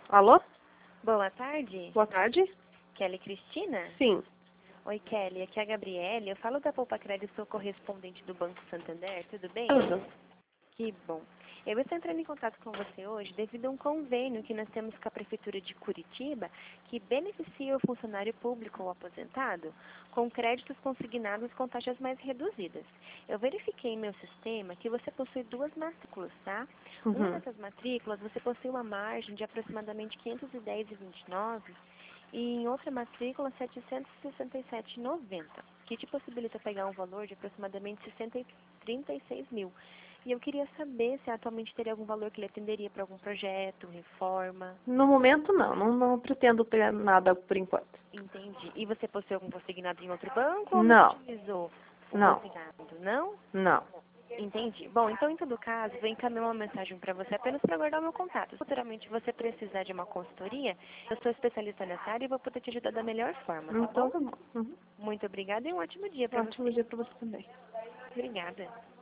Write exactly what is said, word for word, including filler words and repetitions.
Alô? Boa tarde, Boa tarde? Kelly Cristina? Sim. Oi, Kelly, aqui é a Gabriele. Eu falo da Poupa Crédito, sou correspondente do Banco Santander, tudo bem? Tudo. Que bom. Eu estou entrando em contato com você hoje devido a um convênio que nós temos com a Prefeitura de Curitiba que beneficia o funcionário público ou aposentado com créditos consignados com taxas mais reduzidas. Eu verifiquei em meu sistema que você possui duas matrículas, tá? Uma Uhum. dessas matrículas você possui uma margem de aproximadamente quinhentos e dez vírgula vinte e nove e em outra matrícula setecentos e sessenta e sete vírgula noventa, que te possibilita pegar um valor de aproximadamente sessenta e trinta e seis mil. E eu queria saber se atualmente teria algum valor que lhe atenderia para algum projeto, reforma. No momento, não. Não, não pretendo pegar nada por enquanto. Entendi. E você possui algum consignado em outro banco ou nunca Não. utilizou o Não. consignado? Não? Não. Entendi. Bom, então, em todo caso, vou encaminhar uma mensagem para você apenas para guardar o meu contato. Se futuramente você precisar de uma consultoria, eu sou especialista nessa área e vou poder te ajudar da melhor forma, tá Então bom? tá bom. Uhum. Muito obrigada e um ótimo dia para Ótimo você. dia pra você também. Obrigada.